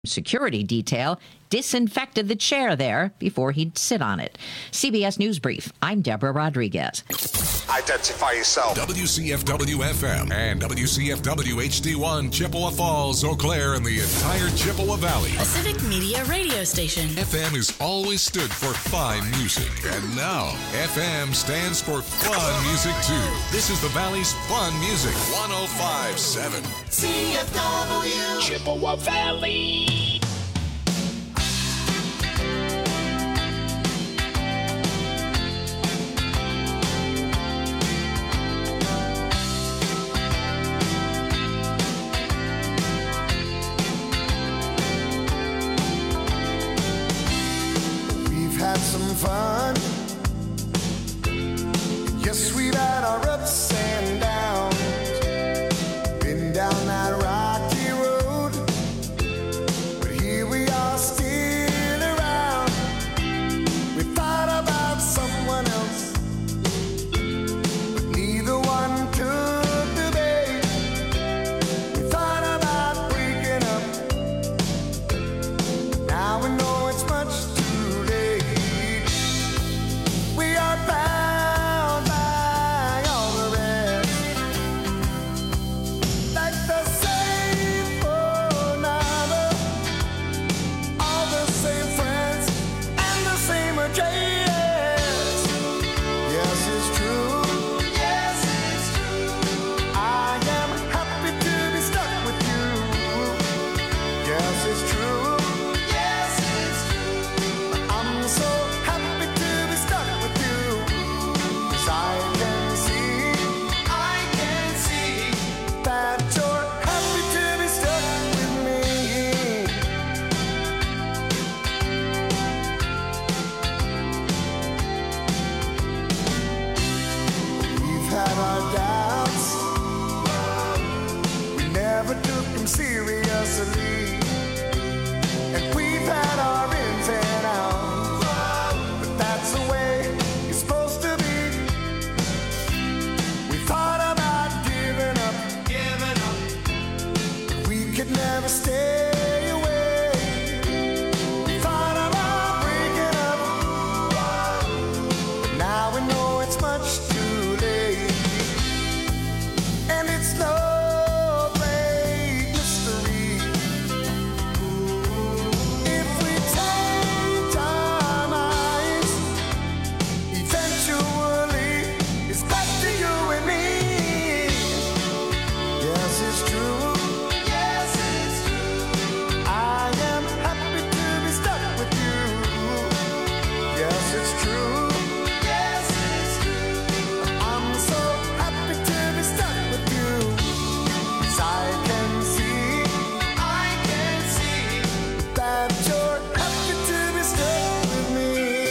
security detail disinfected the chair there before he'd sit on it. CBS News Brief. I'm Deborah Rodriguez. Identify yourself. WCFW-FM and WCFW-HD1, Chippewa Falls, Eau Claire, and the entire Chippewa Valley. A civic media radio station. FM has always stood for fine music. And now, FM stands for fun music, too. This is the Valley's fun music. 105.7. CFW. Chippewa Valley. Had some fun. Yes, we've had our ups and downs. Been down that rocky road, but here we are still around. We thought about someone else, but neither one took the bait. We thought about breaking up. Now we know it's much too late. We are bound by all the rest, like the same phone number, all the same friends, and the same address. Yes, it's true. Yes, it's true. I am happy to be stuck with you. Yes, it's true. Yes, it's true. I'm so happy to be stuck with you. 'Cause I can see that you're happy to be stuck with me. We've had our doubts, we never took them seriously, and we've had our ins and outs, but that's the way it's supposed to be. We thought about giving up, but we could never stay away. We thought about breaking up, but now we know it's much too late. And it's no great mystery. If we change our minds, eventually it's back to you and me. Yes, it's true. Yes, it's true. I am happy to be stuck with you. Yes, it's true. Yes, it's true. I'm so happy to be stuck with you. 'Cause I can see that you're happy to be stuck with me.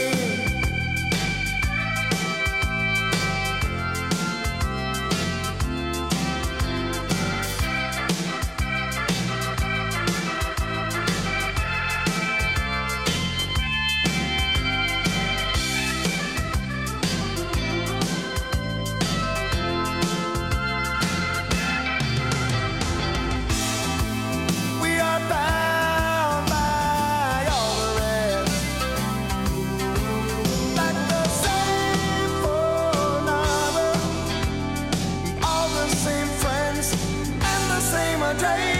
We are bound by all the rest, like the same phone number, all the same friends, and the same address.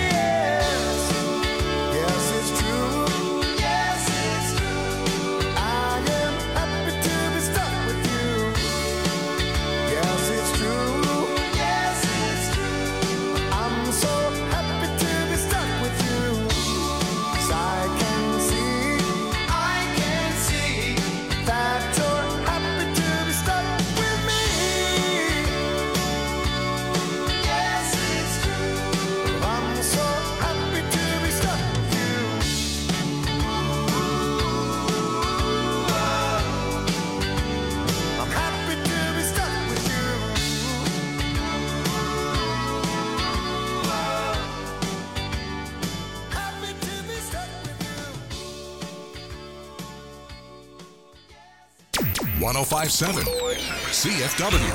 Yes, it's true. Yes, it's true. I am happy to be stuck with you. Yes, it's true. Yes, it's true. I'm so happy to be stuck with you. 'Cause I can see that you're happy to be stuck with me. Yes, it's true. I'm so happy to be stuck with you. I'm happy to be stuck with you. Happy to be stuck with you. 105.7 CFW.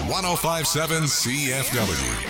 1057 CFW.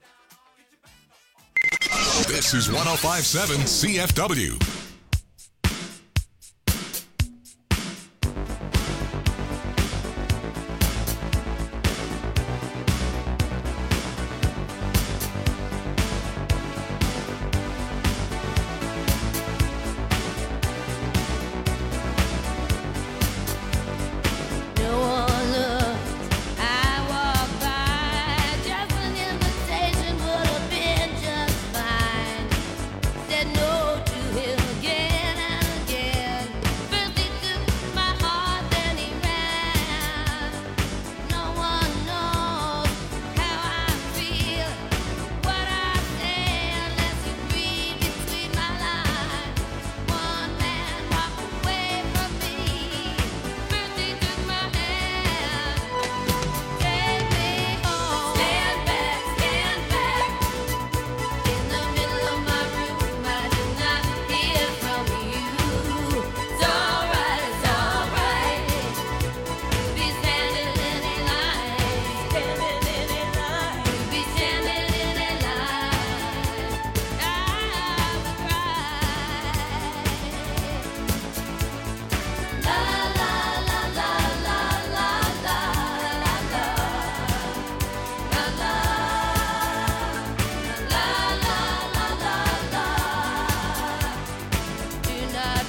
This is 105.7 CFW.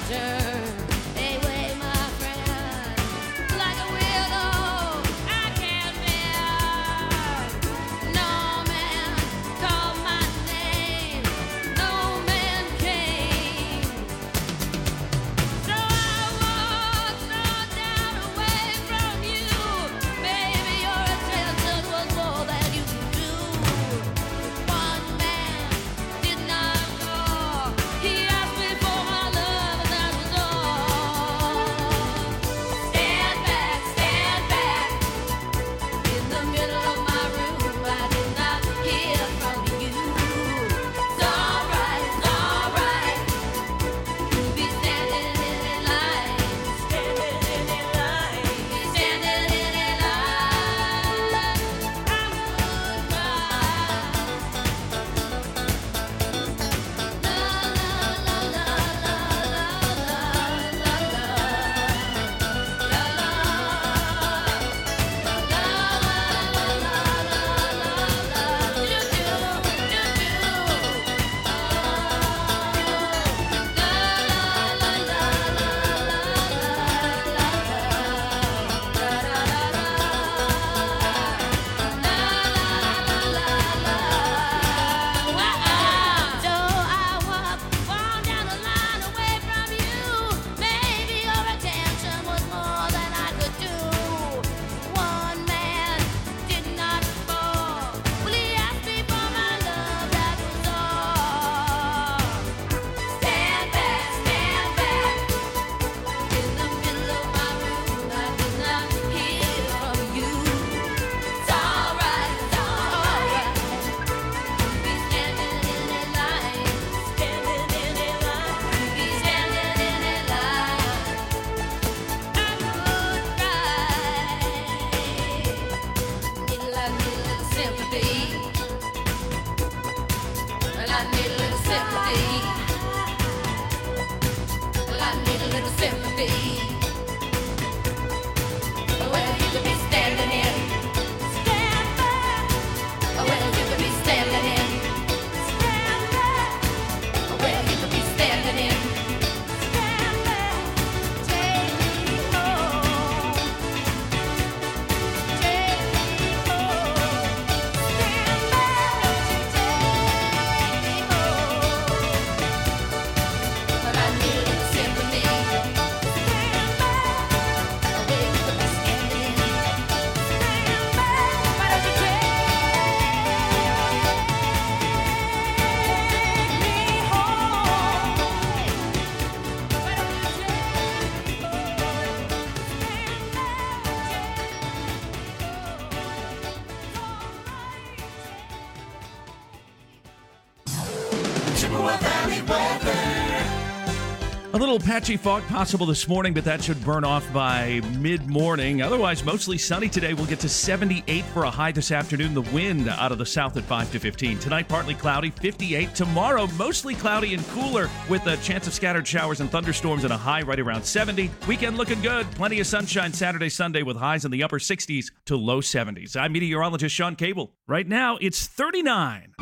A little patchy fog possible this morning, but that should burn off by mid-morning. Otherwise, mostly sunny today. We'll get to 78 for a high this afternoon. The wind out of the south at 5 to 15. Tonight, partly cloudy, 58. Tomorrow, mostly cloudy and cooler with a chance of scattered showers and thunderstorms and a high right around 70. Weekend looking good. Plenty of sunshine Saturday, Sunday with highs in the upper 60s to low 70s. I'm meteorologist Sean Cable. Right now, it's 39.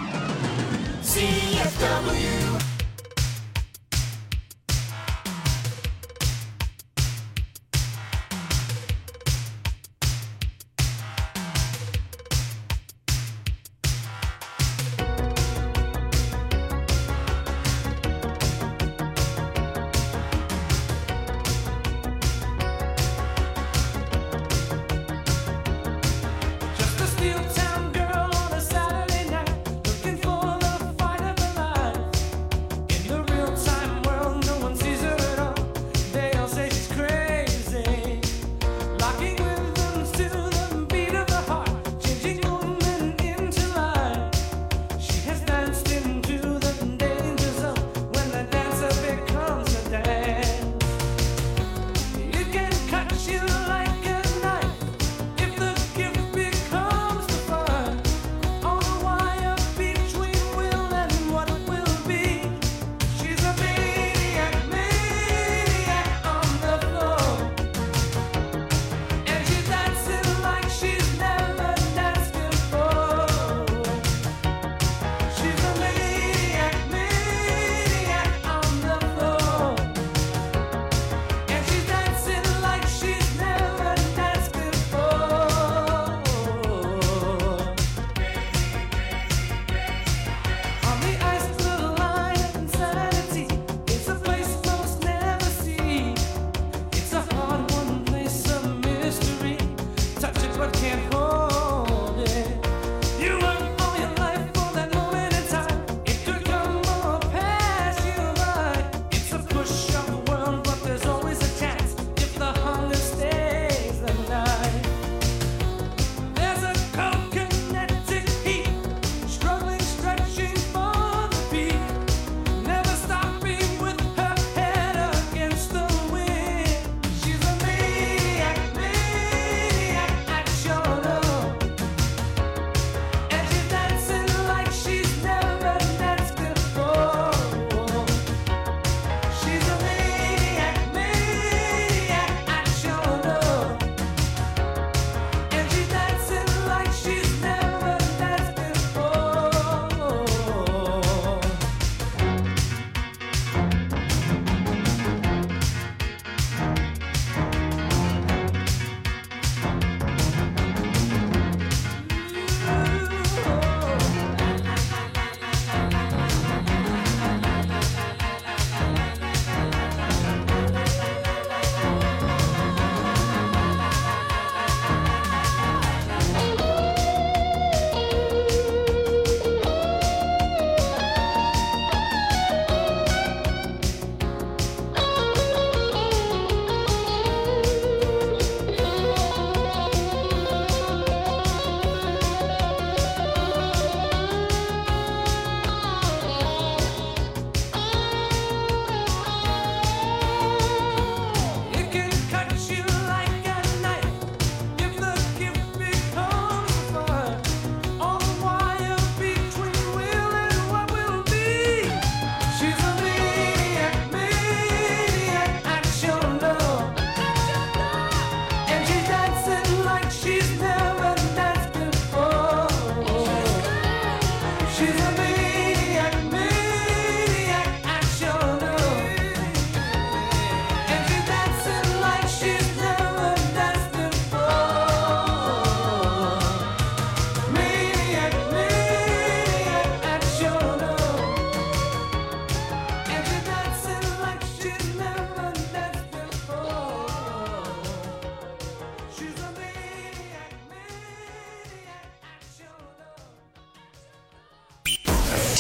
CFW. Steel town girl on a Saturday night, looking for the fight of her life.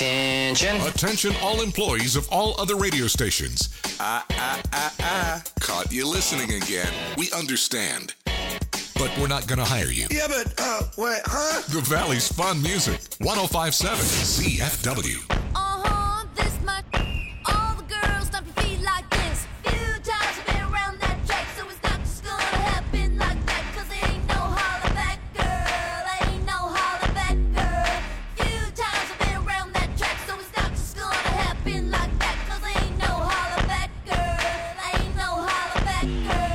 Attention. Attention all employees of all other radio stations. Caught you listening again. We understand. But we're not going to hire you. Yeah, but, wait, huh? The Valley's Fun Music. 105.7 CFW. This much. All the girls stomp your feet like this. Few times I've been around that track, so it's not just gonna happen like that. Cause there ain't no holler back, girl. Ain't no holler back, girl. Few times I've been around that track, so it's not just gonna happen like that. Cause there ain't no holler back, girl. Ain't no holler back, girl.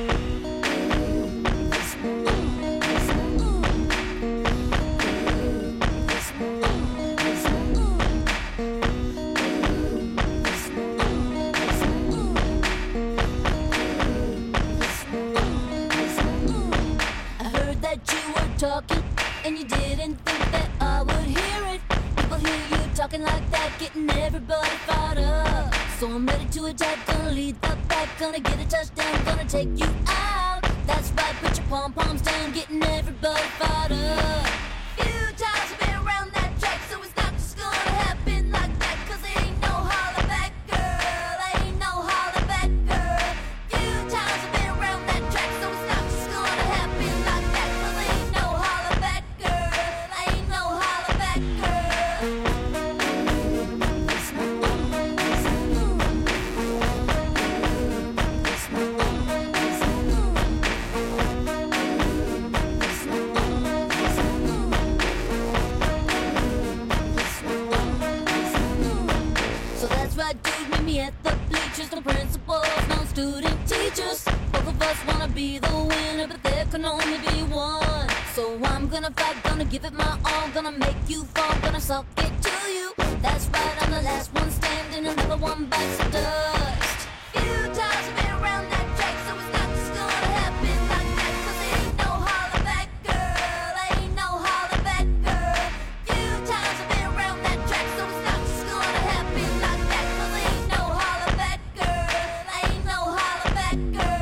Talking, and you didn't think that I would hear it. People hear you talking like that, getting everybody fired up. So I'm ready to attack, gonna lead the pack, gonna get a touchdown, gonna take you out. That's right, put your pom-poms down, getting everybody fired up. Few times I've been around that track, so it's not just gonna happen like that. Cause there ain't no holler back, girl. Ain't no holler back, girl. Few times I've been around that track, so it's not just gonna happen like that. Cause there ain't no holler back, girl. Ain't no holler back, girl. So that's right, dude, meet me at the bleachers. No principals, no student teachers. Both of us wanna be the winner, but there can only be one. So I'm gonna fight, gonna give it my all, gonna make you fall, gonna suck it to you. That's right, I'm the last one standing, another one bites the dust. Few times I've been around that track, so it's not just gonna happen like that. Cause there ain't no holler back, girl. Ain't no holler back, girl. Few times I've been around that track, so it's not just gonna happen like that. Cause there ain't no holler back, girl. Ain't no holler back, girl.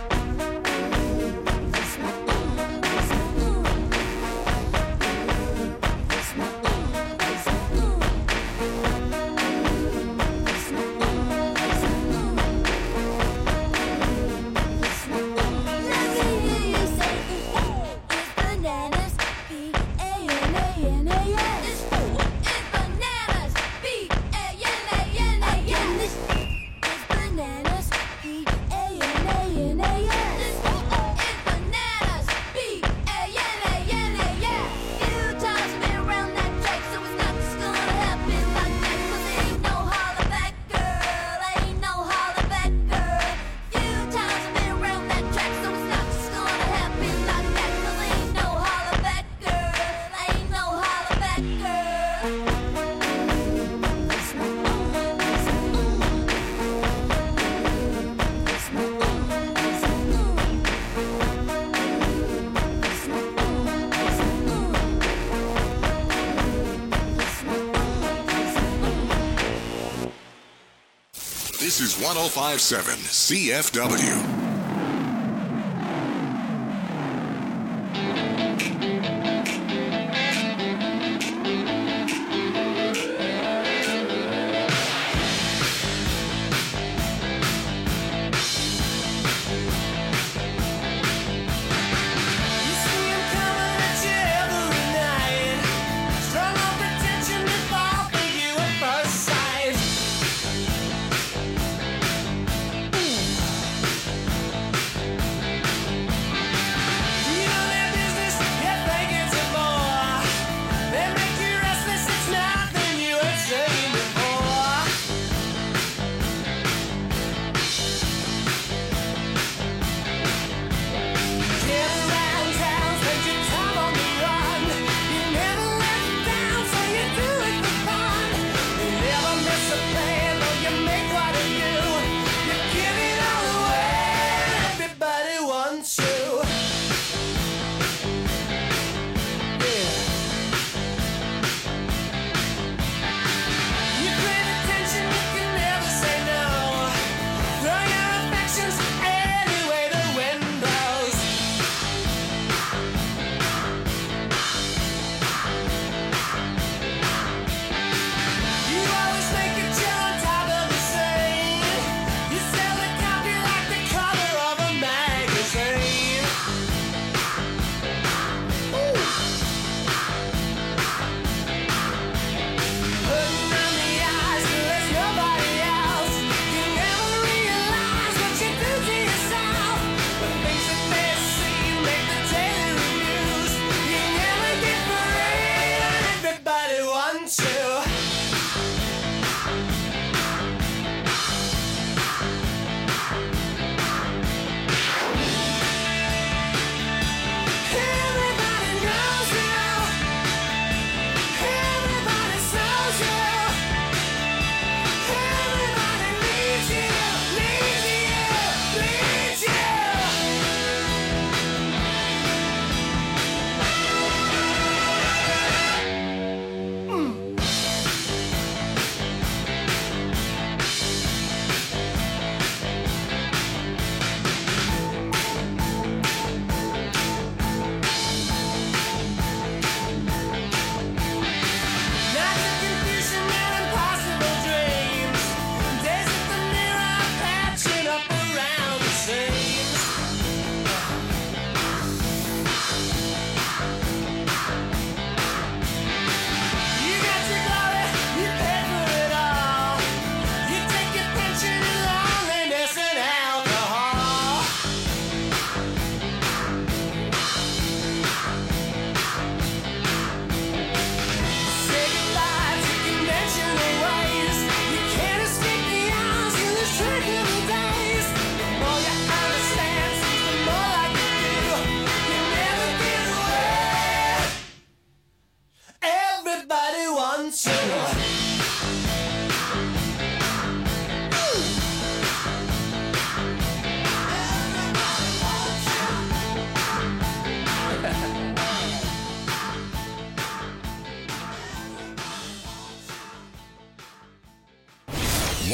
This is 105.7 CFW.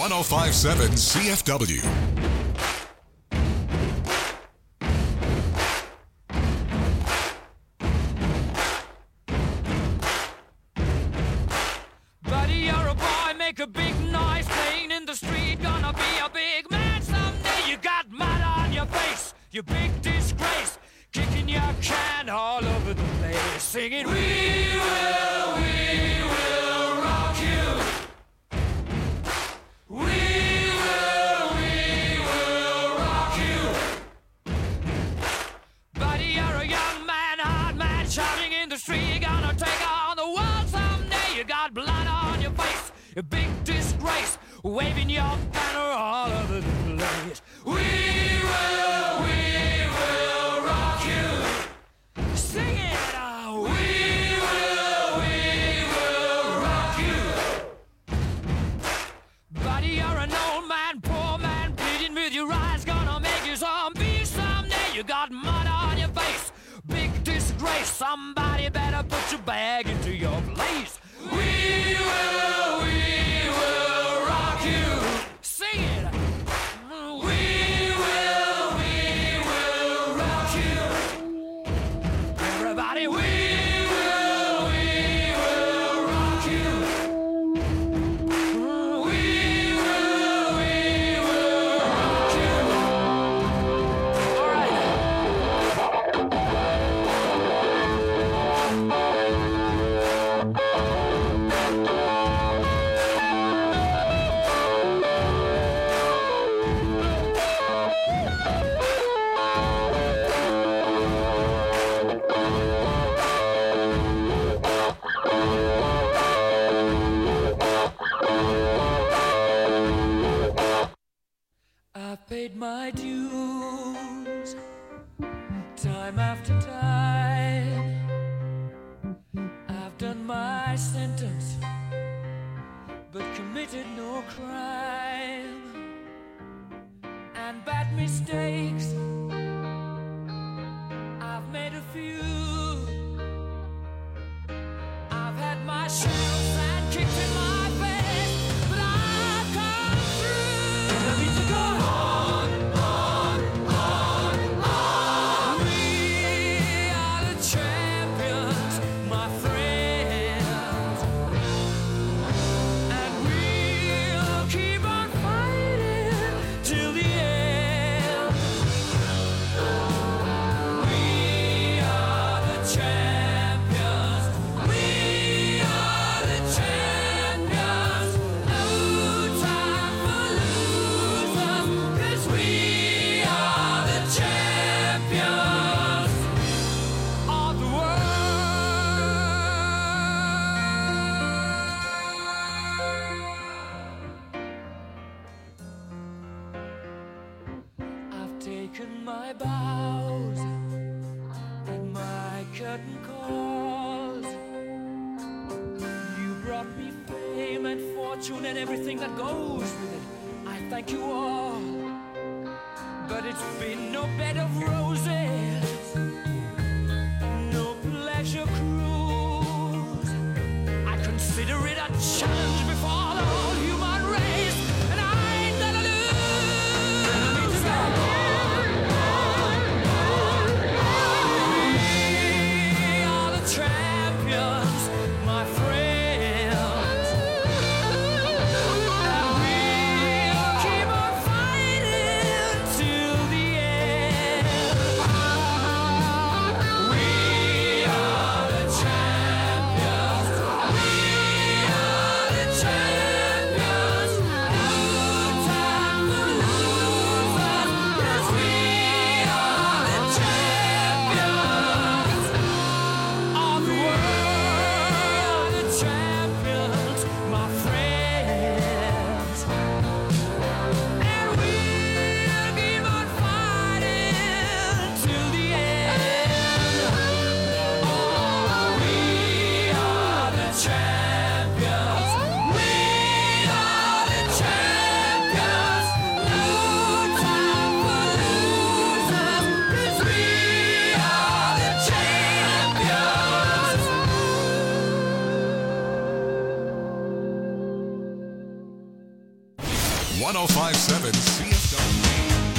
1057 CFW. Buddy, you're a boy, make a big noise playing in the street. Gonna be a big man someday. You got mud on your face, you big disgrace. Kicking your can all over the place, singing, we will rock you. We will rock you. Buddy, you're a young man, hard man, shouting in the street. You're gonna take on the world someday. You got blood on your face, a big disgrace, waving your banner all over the place. We will rock you. Sing it, we will rock you. Buddy, you're an old man, poor man, bleeding with your eyes, gonna make you zombie someday. You got mud on your face, big disgrace. Somebody better put your bag into your place. We will rock you. Sing it. We will rock you. Everybody, we will rock you. We will rock you. All right. I've paid my dues, time after time. I've done my sentence, but committed no crime. And bad mistakes, I've made a few. I've had my share of sand kicked in my face, but I've come through. I need to go on. We are the champions, my friends, and we'll keep on fighting till the end. We are the champions. We are the champions. No time for losers, 'cause we are the champions of the world. I've taken my bows and my curtain calls. You brought me fame and fortune and everything that goes with it. I thank you all, but it's been no bed of roses, no pleasure cruise. I consider it a challenge before the whole human race, and I ain't gonna lose. We are the champions, my friends, and we'll keep on fighting till the end. We are the champions. We are the champions. 1057 CFW.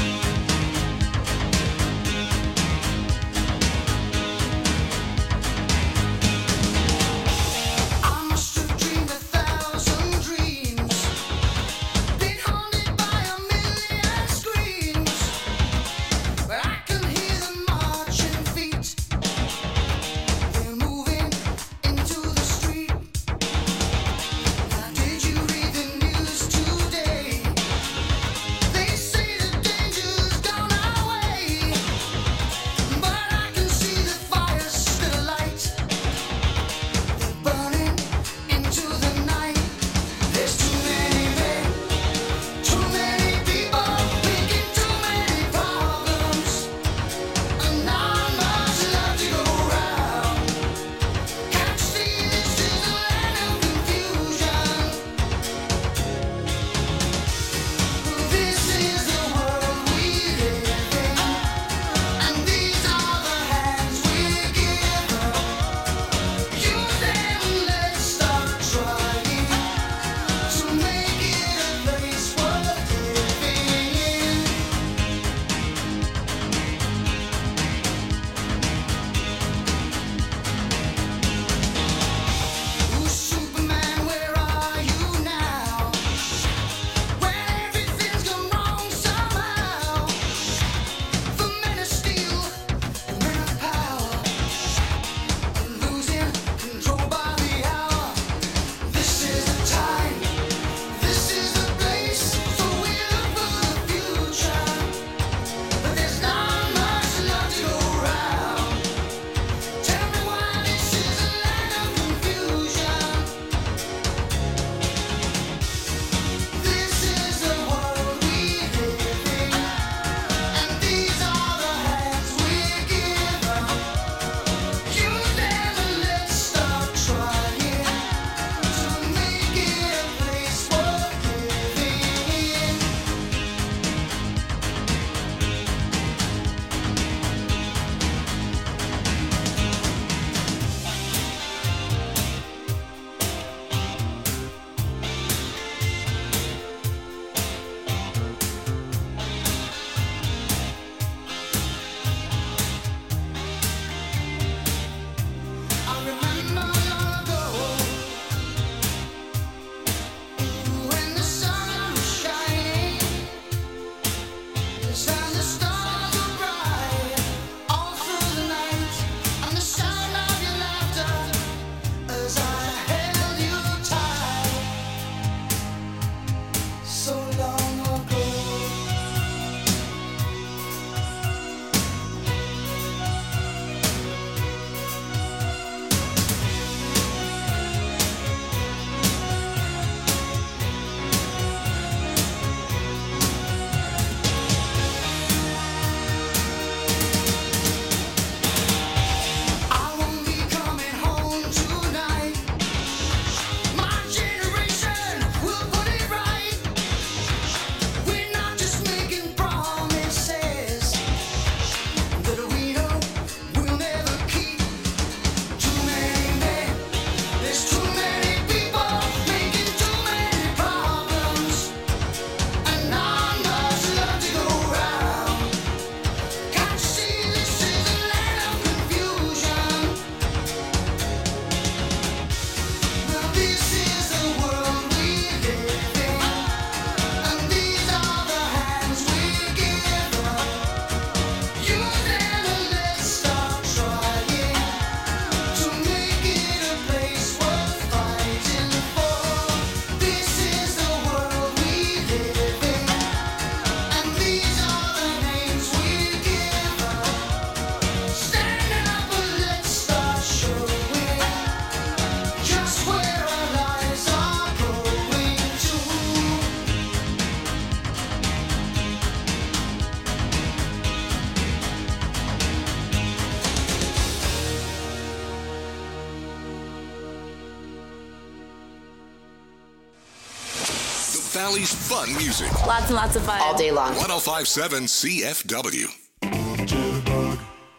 Valley's fun music. Lots and lots of fun. All day long. 1057 CFW. Jitterbug.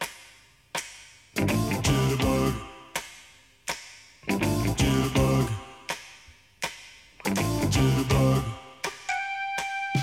Jitterbug. Jitterbug. Jitterbug.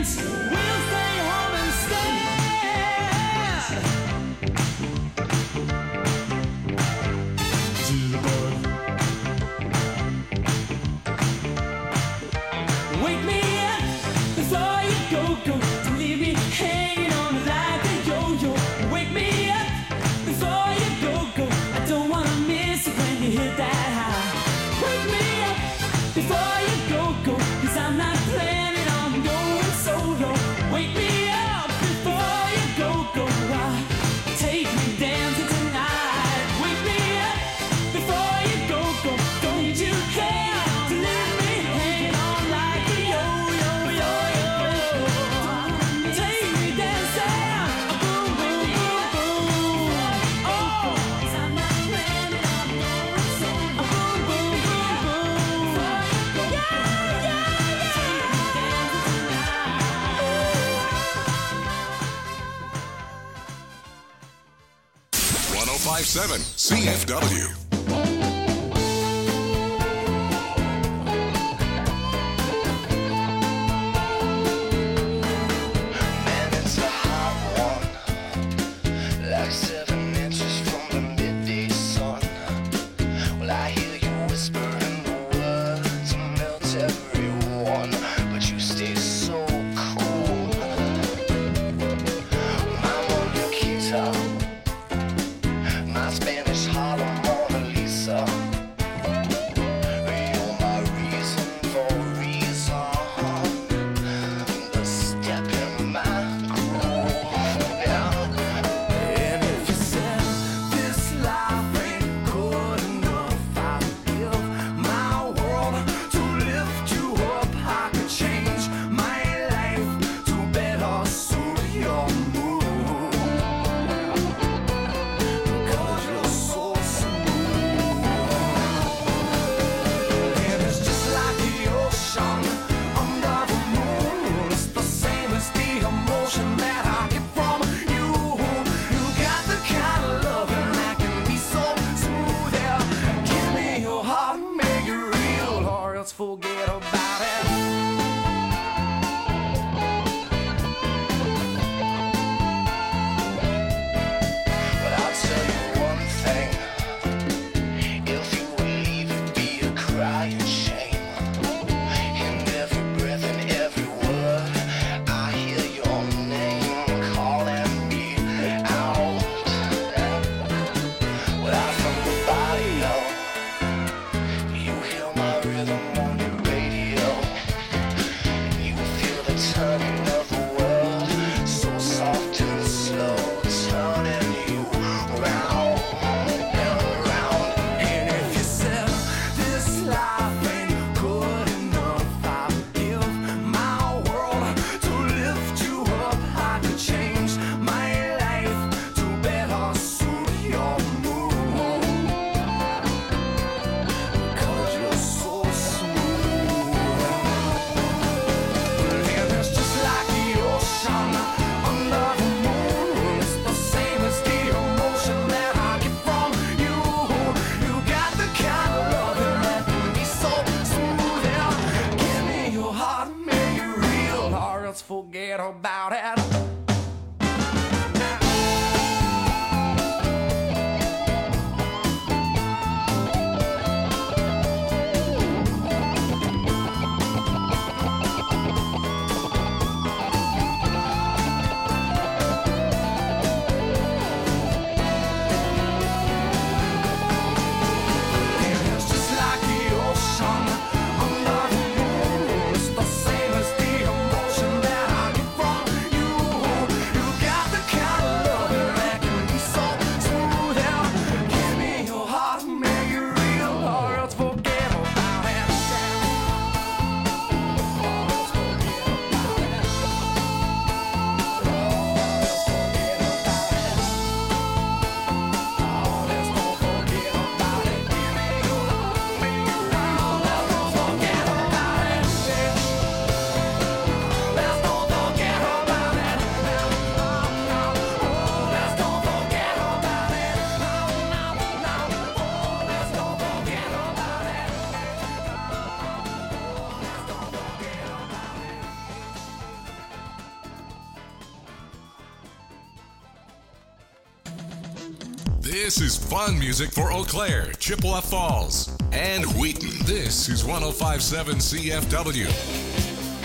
dance. We'll stay home instead. To the boy. Wake me up before you go. Don't leave me hanging on like a yo-yo. Wake me up before you go. I don't wanna miss it when you hit that high. Wake me up before you go. 'Cause I'm not planning on going solo. Wake me up before you go. Take me dancing tonight. Wake me up before you go. Don't you care to leave me hanging on like a yo-yo. Take me dancing. Boom, boom, boom, boom. Oh, 'cause I'm not planning on going solo. Boom, boom, boom, boom. Yeah, yeah, yeah. Take me dancing tonight. 1057 CFW. Man, it's a hot one, like 7 inches from the midday sun. Well, I hear you whispering the words and melt everyone, but you stay so cool. I'm on your guitar, my Spanish Harlem Mona Lisa. You're my reason for reason, the step in my groove. And if you said this life ain't good enough, I'd give my world to lift you up. I could change my life to better suit your mood. Because you're so smooth. And it's just like the ocean under the moon. It's the same as the emotion that I get from you. You got the kind of loving that can be so smooth. Yeah, give me your heart, make it real, or else forget about it. But I'll tell you one thing. If you would leave, it'd be a crying shame. In every breath and every word, I hear your name calling me out. Well, I'm from the body, yo. You hear my rhythm on your radio. You feel the turning of the world, so soft and slow, turning you round and round. And if you said this life ain't good enough, I'd give my world to lift you up. I could change my life to better suit your mood. Because you're so smooth. And it's just like the ocean under the moon. It's the same as the emotion that I get from you. You got the kind of loving that can be so smooth. Yeah, give me your heart, make it real, or else forget about it. And it's just like the ocean under the moon. It's the same as the emotion that I get from you. This is fun music for Eau Claire, Chippewa Falls, and Wheaton. This is 105.7 CFW.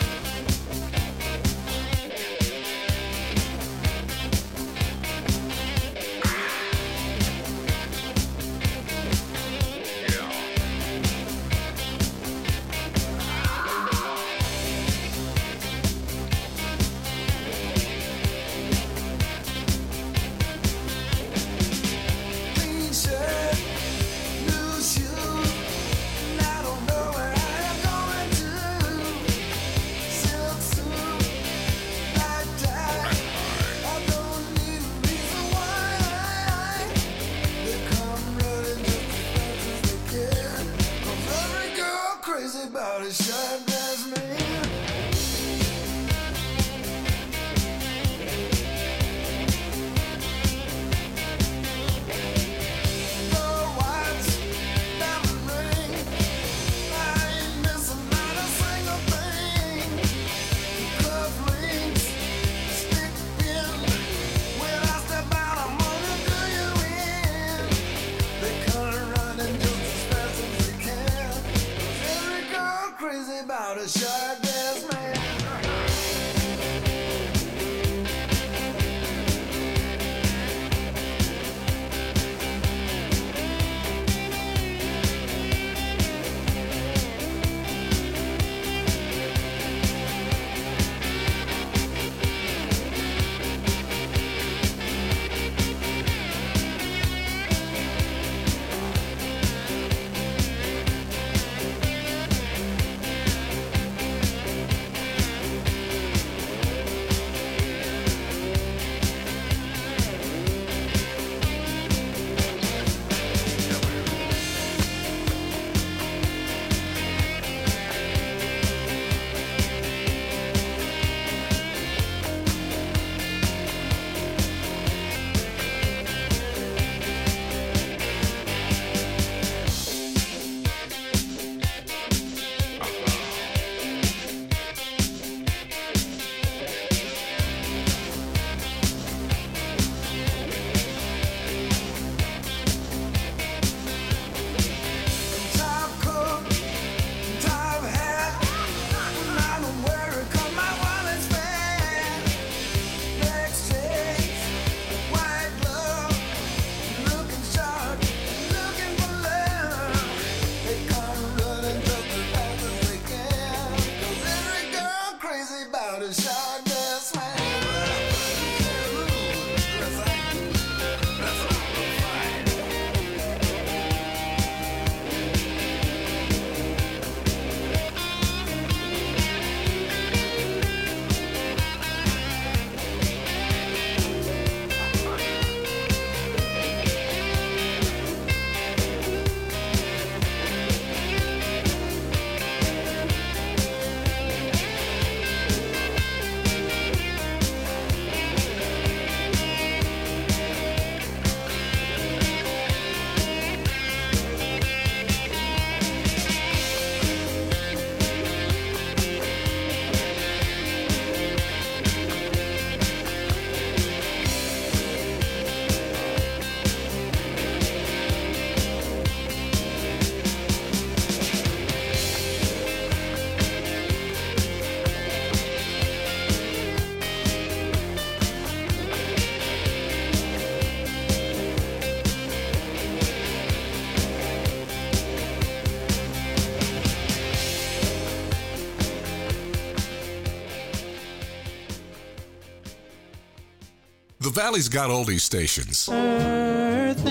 The Valley's got oldie stations. Earth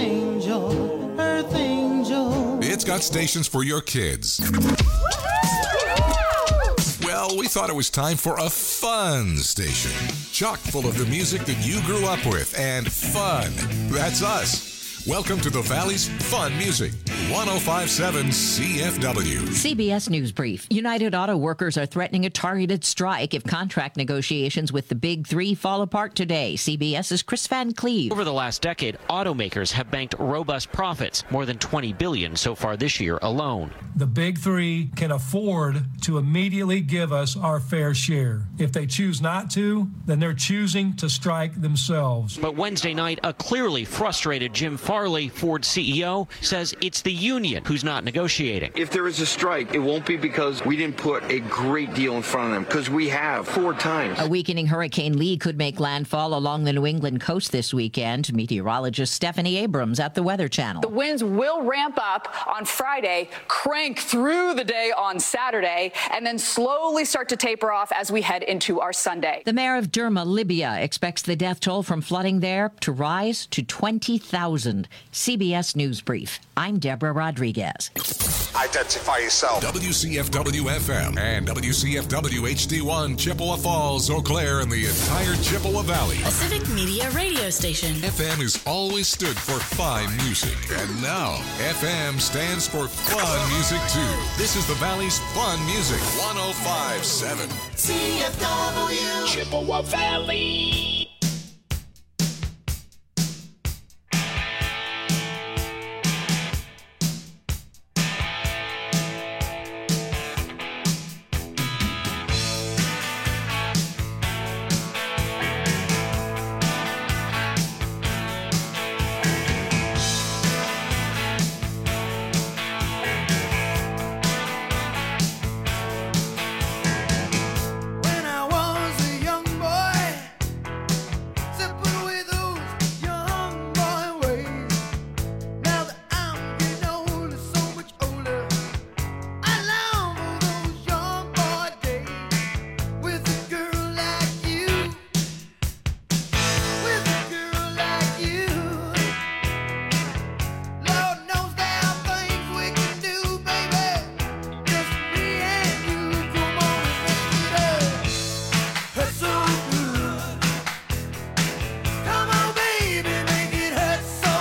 Angel, Earth Angel. It's got stations for your kids. Well, we thought it was time for a fun station. Chock full of the music that you grew up with and fun. That's us. Welcome to the Valley's Fun Music, 105.7 CFW. CBS News Brief. United Auto Workers are threatening a targeted strike if contract negotiations with the Big Three fall apart today. CBS's Chris Van Cleve. Over the last decade, automakers have banked robust profits, more than $20 billion so far this year alone. The Big Three can afford to immediately give us our fair share. If they choose not to, then they're choosing to strike themselves. But Wednesday night, a clearly frustrated Jim Farley Farley, Ford's CEO, says it's the union who's not negotiating. If there is a strike, it won't be because we didn't put a great deal in front of them, because we have 4 times. A weakening Hurricane Lee could make landfall along the New England coast this weekend. Meteorologist Stephanie Abrams at the Weather Channel. The winds will ramp up on Friday, crank through the day on Saturday, and then slowly start to taper off as we head into our Sunday. The mayor of Derma, Libya, expects the death toll from flooding there to rise to 20,000. CBS News Brief. I'm Deborah Rodriguez. Identify yourself. WCFW-FM and WCFW-HD1, Chippewa Falls, Eau Claire, and the entire Chippewa Valley. Pacific Media Radio Station. FM has always stood for fine music, and now FM stands for fun music too. This is the Valley's Fun Music 105.7. CFW Chippewa Valley.